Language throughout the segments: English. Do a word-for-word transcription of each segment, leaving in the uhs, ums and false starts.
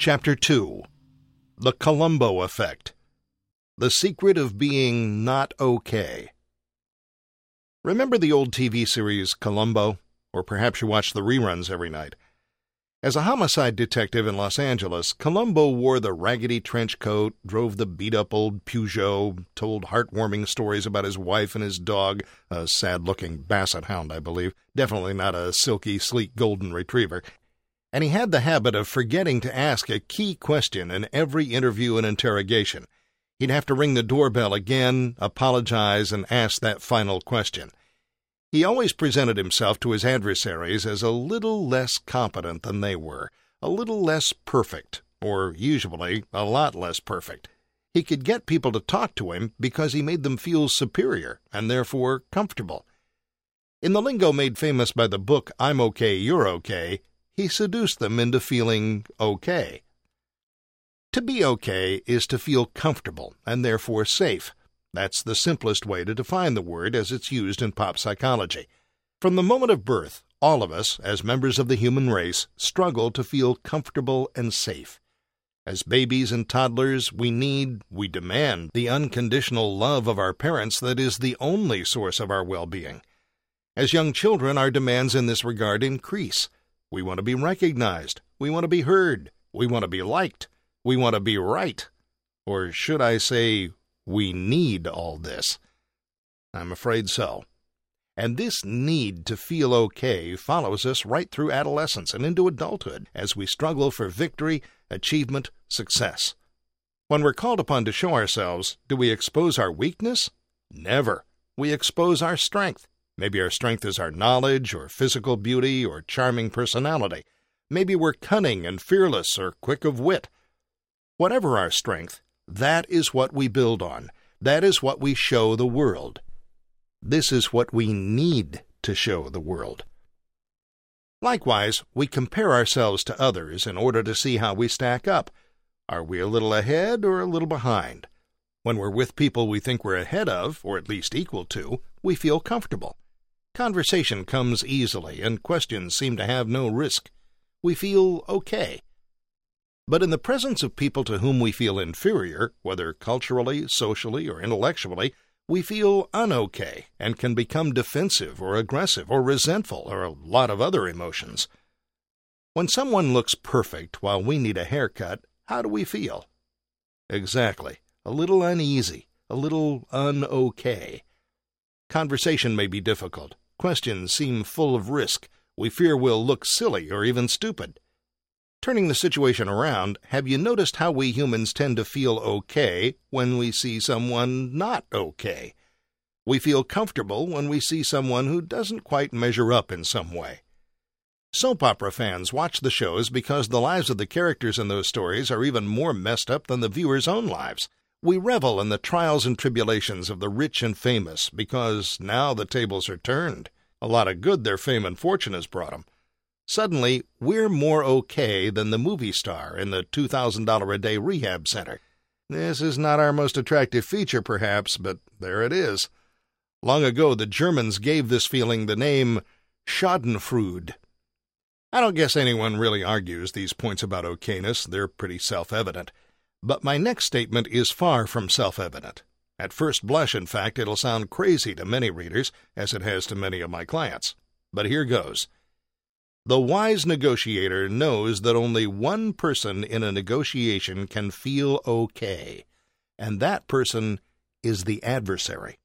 Chapter two. The Columbo Effect. The Secret of Being Not Okay. Remember the old T V series Columbo? Or perhaps you watched the reruns every night. As a homicide detective in Los Angeles, Columbo wore the raggedy trench coat, drove the beat-up old Peugeot, told heartwarming stories about his wife and his dog, a sad-looking basset hound, I believe, definitely not a silky, sleek golden retriever. And he had the habit of forgetting to ask a key question in every interview and interrogation. He'd have to ring the doorbell again, apologize, and ask that final question. He always presented himself to his adversaries as a little less competent than they were, a little less perfect, or usually a lot less perfect. He could get people to talk to him because he made them feel superior and therefore comfortable. In the lingo made famous by the book I'm Okay, You're Okay, he seduced them into feeling okay. To be okay is to feel comfortable and therefore safe. That's the simplest way to define the word as it's used in pop psychology. From the moment of birth, all of us, as members of the human race, struggle to feel comfortable and safe. As babies and toddlers, we need, we demand, the unconditional love of our parents that is the only source of our well-being. As young children, our demands in this regard increase. We want to be recognized. We want to be heard. We want to be liked. We want to be right. Or should I say, we need all this. I'm afraid so. And this need to feel okay follows us right through adolescence and into adulthood as we struggle for victory, achievement, success. When we're called upon to show ourselves, do we expose our weakness? Never. We expose our strength. Maybe our strength is our knowledge or physical beauty or charming personality. Maybe we're cunning and fearless or quick of wit. Whatever our strength, that is what we build on. That is what we show the world. This is what we need to show the world. Likewise, we compare ourselves to others in order to see how we stack up. Are we a little ahead or a little behind? When we're with people we think we're ahead of, or at least equal to, we feel comfortable. Conversation comes easily, and questions seem to have no risk. We feel okay. But in the presence of people to whom we feel inferior, whether culturally, socially, or intellectually, we feel un-okay and can become defensive or aggressive or resentful or a lot of other emotions. When someone looks perfect while we need a haircut, how do we feel? Exactly. A little uneasy, a little un-okay. Conversation may be difficult. Questions seem full of risk. We fear we'll look silly or even stupid. Turning the situation around, have you noticed how we humans tend to feel okay when we see someone not okay? We feel comfortable when we see someone who doesn't quite measure up in some way. Soap opera fans watch the shows because the lives of the characters in those stories are even more messed up than the viewers' own lives. We revel in the trials and tribulations of the rich and famous because now the tables are turned. A lot of good their fame and fortune has brought them. Suddenly, we're more okay than the movie star in the two thousand dollars a day rehab center. This is not our most attractive feature, perhaps, but there it is. Long ago, the Germans gave this feeling the name Schadenfreude. I don't guess anyone really argues these points about okayness. They're pretty self-evident. But my next statement is far from self-evident. At first blush, in fact, it'll sound crazy to many readers, as it has to many of my clients. But here goes. The wise negotiator knows that only one person in a negotiation can feel okay, and that person is the adversary.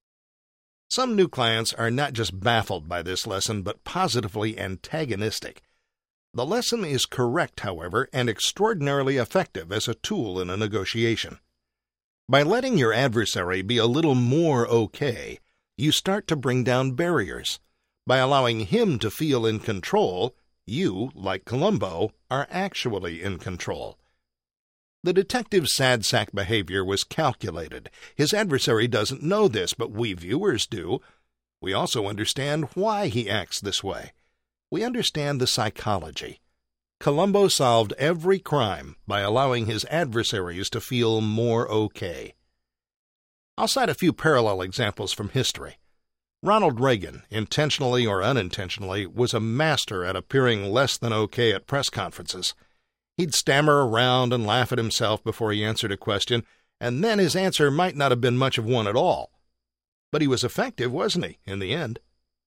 Some new clients are not just baffled by this lesson, but positively antagonistic. The lesson is correct, however, and extraordinarily effective as a tool in a negotiation. By letting your adversary be a little more okay, you start to bring down barriers. By allowing him to feel in control, you, like Columbo, are actually in control. The detective's sad sack behavior was calculated. His adversary doesn't know this, but we viewers do. We also understand why he acts this way. We understand the psychology. Columbo solved every crime by allowing his adversaries to feel more okay. I'll cite a few parallel examples from history. Ronald Reagan, intentionally or unintentionally, was a master at appearing less than okay at press conferences. He'd stammer around and laugh at himself before he answered a question, and then his answer might not have been much of one at all. But he was effective, wasn't he, in the end?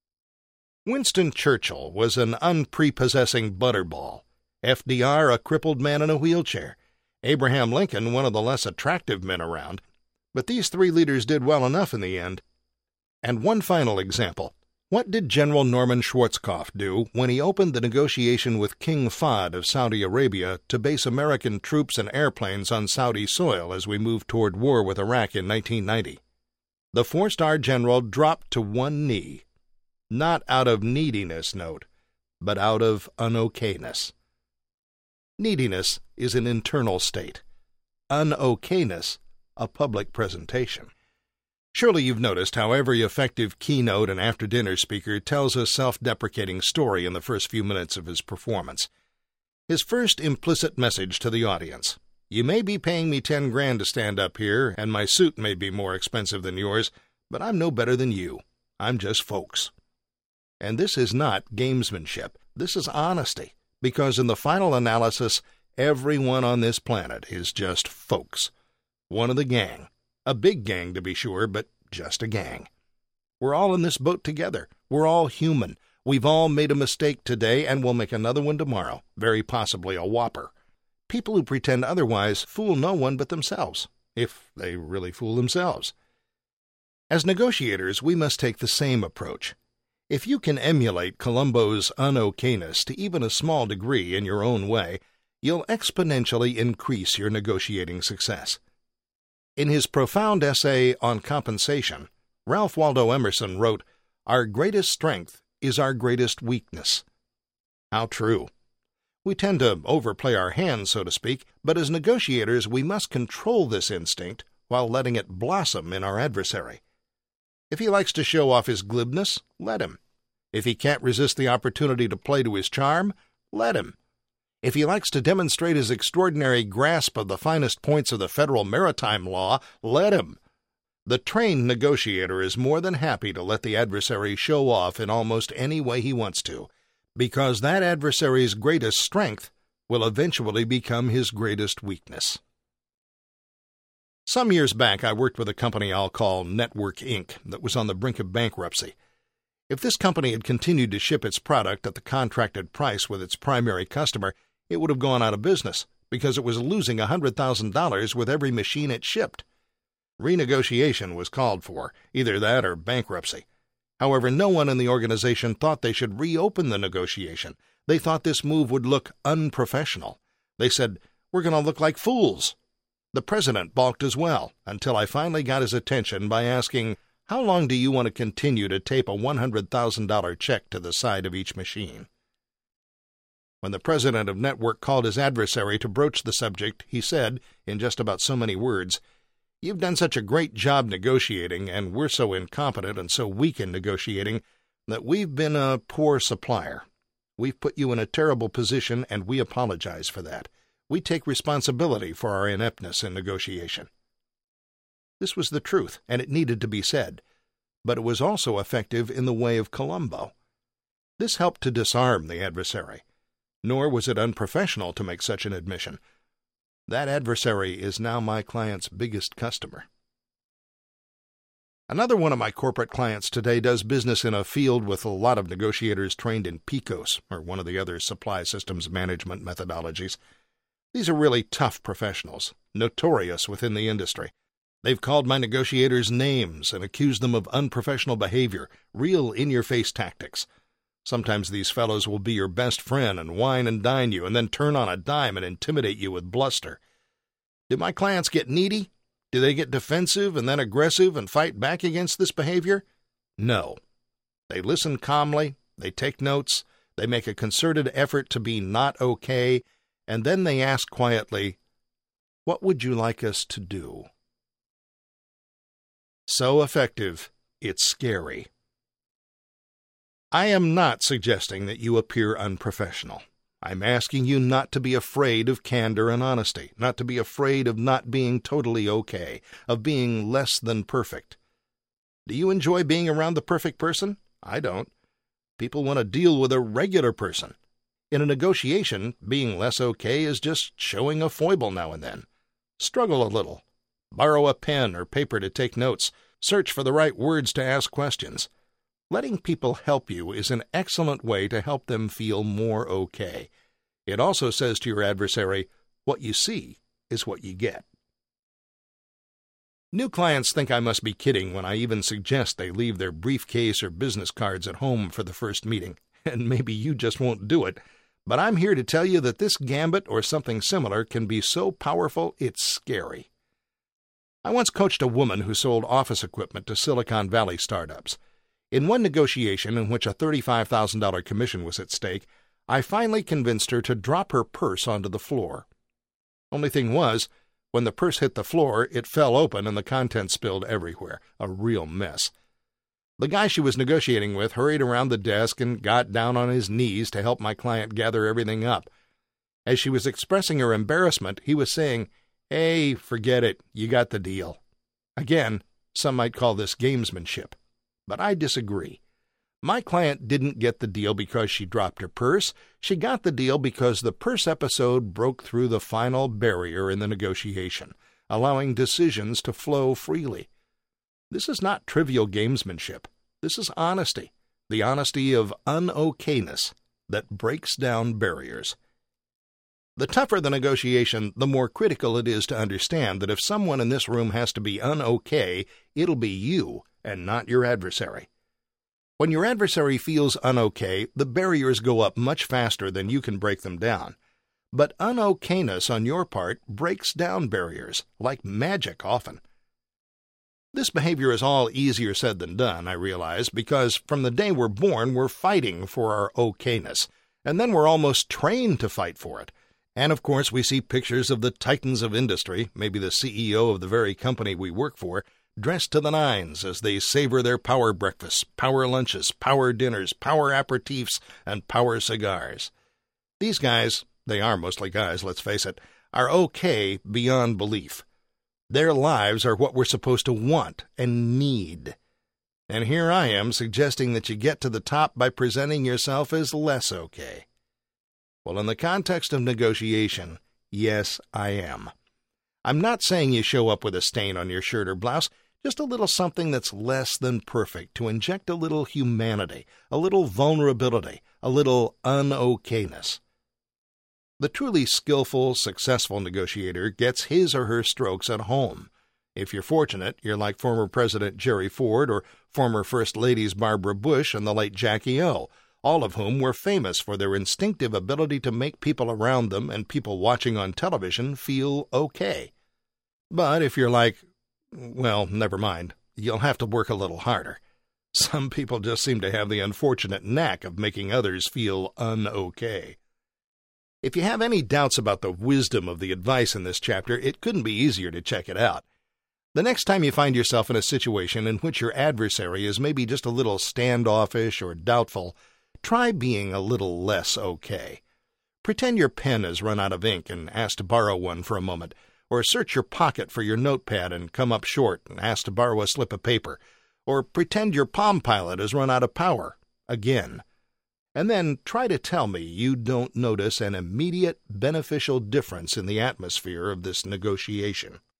Winston Churchill was an unprepossessing butterball, F D R a crippled man in a wheelchair, Abraham Lincoln one of the less attractive men around, but these three leaders did well enough in the end. And one final example. What did General Norman Schwarzkopf do when he opened the negotiation with King Fahd of Saudi Arabia to base American troops and airplanes on Saudi soil as we moved toward war with Iraq in nineteen ninety? The four-star general dropped to one knee, not out of neediness, note, but out of unokayness. Neediness is an internal state. Unokayness, a public presentation. Surely you've noticed how every effective keynote and after-dinner speaker tells a self-deprecating story in the first few minutes of his performance. His first implicit message to the audience: you may be paying me ten grand to stand up here, and my suit may be more expensive than yours, but I'm no better than you. I'm just folks. And this is not gamesmanship. This is honesty, because in the final analysis, everyone on this planet is just folks. One of the gang. A big gang, to be sure, but just a gang. We're all in this boat together. We're all human. We've all made a mistake today, and we'll make another one tomorrow, very possibly a whopper. People who pretend otherwise fool no one but themselves, if they really fool themselves. As negotiators, we must take the same approach. If you can emulate Columbo's unokayness to even a small degree in your own way, you'll exponentially increase your negotiating success. In his profound essay on compensation, Ralph Waldo Emerson wrote, "Our greatest strength is our greatest weakness." How true. We tend to overplay our hand, so to speak, but as negotiators we must control this instinct while letting it blossom in our adversary. If he likes to show off his glibness, let him. If he can't resist the opportunity to play to his charm, let him. If he likes to demonstrate his extraordinary grasp of the finest points of the federal maritime law, let him. The trained negotiator is more than happy to let the adversary show off in almost any way he wants to, because that adversary's greatest strength will eventually become his greatest weakness. Some years back, I worked with a company I'll call Network Incorporated that was on the brink of bankruptcy. If this company had continued to ship its product at the contracted price with its primary customer, it would have gone out of business because it was losing one hundred thousand dollars with every machine it shipped. Renegotiation was called for, either that or bankruptcy. However, no one in the organization thought they should reopen the negotiation. They thought this move would look unprofessional. They said, "We're going to look like fools." The president balked as well, until I finally got his attention by asking, "How long do you want to continue to tape a one hundred thousand dollars check to the side of each machine?" When the president of Network called his adversary to broach the subject, he said, in just about so many words, "You've done such a great job negotiating, and we're so incompetent and so weak in negotiating, that we've been a poor supplier. We've put you in a terrible position, and we apologize for that. We take responsibility for our ineptness in negotiation." This was the truth, and it needed to be said, but it was also effective in the way of Columbo. This helped to disarm the adversary. Nor was it unprofessional to make such an admission. That adversary is now my client's biggest customer. Another one of my corporate clients today does business in a field with a lot of negotiators trained in P C O S, or one of the other supply systems management methodologies. These are really tough professionals, notorious within the industry. They've called my negotiators names and accused them of unprofessional behavior, real in-your-face tactics. Sometimes these fellows will be your best friend and wine and dine you and then turn on a dime and intimidate you with bluster. Do my clients get needy? Do they get defensive and then aggressive and fight back against this behavior? No. They listen calmly, they take notes, they make a concerted effort to be not okay, and then they ask quietly, "What would you like us to do?" So effective, it's scary. I am not suggesting that you appear unprofessional. I'm asking you not to be afraid of candor and honesty, not to be afraid of not being totally okay, of being less than perfect. Do you enjoy being around the perfect person? I don't. People want to deal with a regular person. In a negotiation, being less okay is just showing a foible now and then. Struggle a little. Borrow a pen or paper to take notes. Search for the right words to ask questions. Letting people help you is an excellent way to help them feel more okay. It also says to your adversary, what you see is what you get. New clients think I must be kidding when I even suggest they leave their briefcase or business cards at home for the first meeting, and maybe you just won't do it. But I'm here to tell you that this gambit or something similar can be so powerful it's scary. I once coached a woman who sold office equipment to Silicon Valley startups. In one negotiation in which a thirty-five thousand dollars commission was at stake, I finally convinced her to drop her purse onto the floor. Only thing was, when the purse hit the floor, it fell open and the contents spilled everywhere. A real mess. The guy she was negotiating with hurried around the desk and got down on his knees to help my client gather everything up. As she was expressing her embarrassment, he was saying, "Hey, forget it. You got the deal." Again, some might call this gamesmanship, but I disagree. My client didn't get the deal because she dropped her purse. She got the deal because the purse episode broke through the final barrier in the negotiation, allowing decisions to flow freely. This is not trivial gamesmanship. This is honesty, the honesty of un-okayness that breaks down barriers. The tougher the negotiation, the more critical it is to understand that if someone in this room has to be un-okay, it'll be you and not your adversary. When your adversary feels un-okay, the barriers go up much faster than you can break them down. But un-okayness on your part breaks down barriers, like magic often. This behavior is all easier said than done, I realize, because from the day we're born, we're fighting for our okayness, and then we're almost trained to fight for it. And of course, we see pictures of the titans of industry, maybe the C E O of the very company we work for, dressed to the nines as they savor their power breakfasts, power lunches, power dinners, power aperitifs, and power cigars. These guys, they are mostly guys, let's face it, are okay beyond belief. Their lives are what we're supposed to want and need. And here I am suggesting that you get to the top by presenting yourself as less okay. Well, in the context of negotiation, yes, I am. I'm not saying you show up with a stain on your shirt or blouse, just a little something that's less than perfect to inject a little humanity, a little vulnerability, a little un-okayness. The truly skillful, successful negotiator gets his or her strokes at home. If you're fortunate, you're like former President Jerry Ford or former First Ladies Barbara Bush and the late Jackie O, all of whom were famous for their instinctive ability to make people around them and people watching on television feel okay. But if you're like, well, never mind, you'll have to work a little harder. Some people just seem to have the unfortunate knack of making others feel un-okay. If you have any doubts about the wisdom of the advice in this chapter, it couldn't be easier to check it out. The next time you find yourself in a situation in which your adversary is maybe just a little standoffish or doubtful, try being a little less okay. Pretend your pen has run out of ink and ask to borrow one for a moment, or search your pocket for your notepad and come up short and ask to borrow a slip of paper, or pretend your Palm Pilot has run out of power, again. And then try to tell me you don't notice an immediate beneficial difference in the atmosphere of this negotiation.